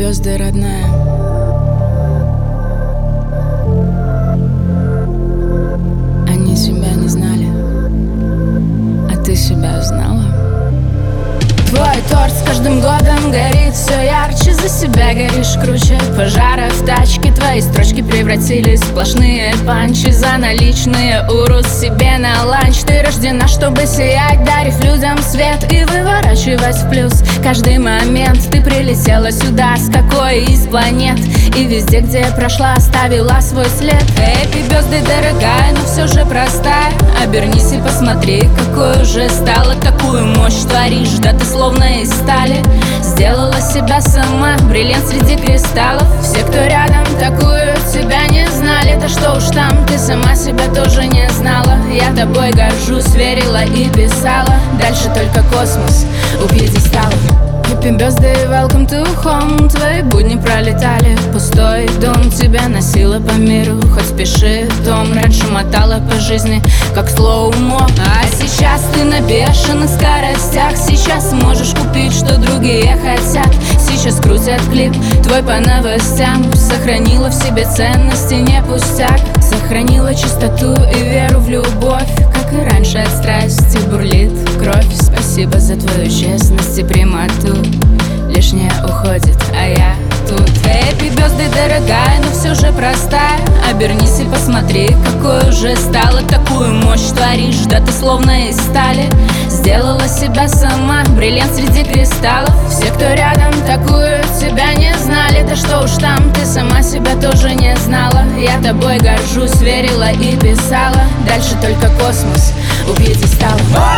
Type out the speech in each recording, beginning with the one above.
Birthday, родная. Они себя не знали, а ты себя знала. Твой торт с каждым годом горит все ярче. За себя горишь круче пожара в тачке. Твои строчки превратились в сплошные панчи. За наличные урус себе на ланч. Ты рождена, чтобы сиять, дарив людям свет и выворачивать в плюс каждый момент. Ты прилетела сюда с какой из планет, и везде, где прошла, оставила свой след. Happy birthday, дорогая, но все же простая. Обернись и посмотри, какой уже стала. Такую мощь творишь, да ты словно из стали. Сделала себя сама, бриллиант среди кристаллов. Все, кто рядом, такую тебя не знали. Да что уж там, ты сама себя тоже не знала. Я тобой горжусь, верила и писала. Дальше только космос у пьедесталов. Happy birthday, welcome to home. Твои будни пролетали, пустой дом тебя носила по миру. Хоть спеши, Том, раньше мотала по жизни, как слоумо. А сейчас ты на бешеных скоростях. Сейчас можешь купить, что другие хотят. Сейчас крутят клип твой по новостям. Сохранила в себе ценности, не пустяк. Сохранила чистоту и веру в любовь. Как и раньше от страсти бурлит кровь. Спасибо за твою честность и прямоту. Лишнее уходит, а я тут. Happy birthday, дорогая, но все же простая. Обернись и посмотри, какой уже стала. Такую мощь творишь, да ты словно из стали. Сделала себя сама, бриллиант среди кристаллов. Все, кто рядом, такую тебя не знали. Да что уж там, ты сама себя тоже не знала. Я тобой горжусь, верила и писала. Дальше только космос у пьедесталов.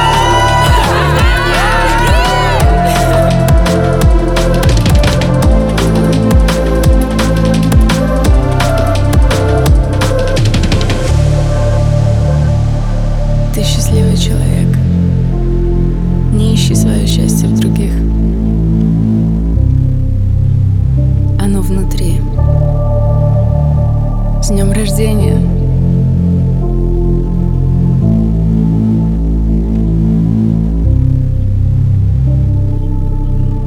Ты счастливый человек. Не ищи свое счастье в других. Оно внутри. С днем рождения!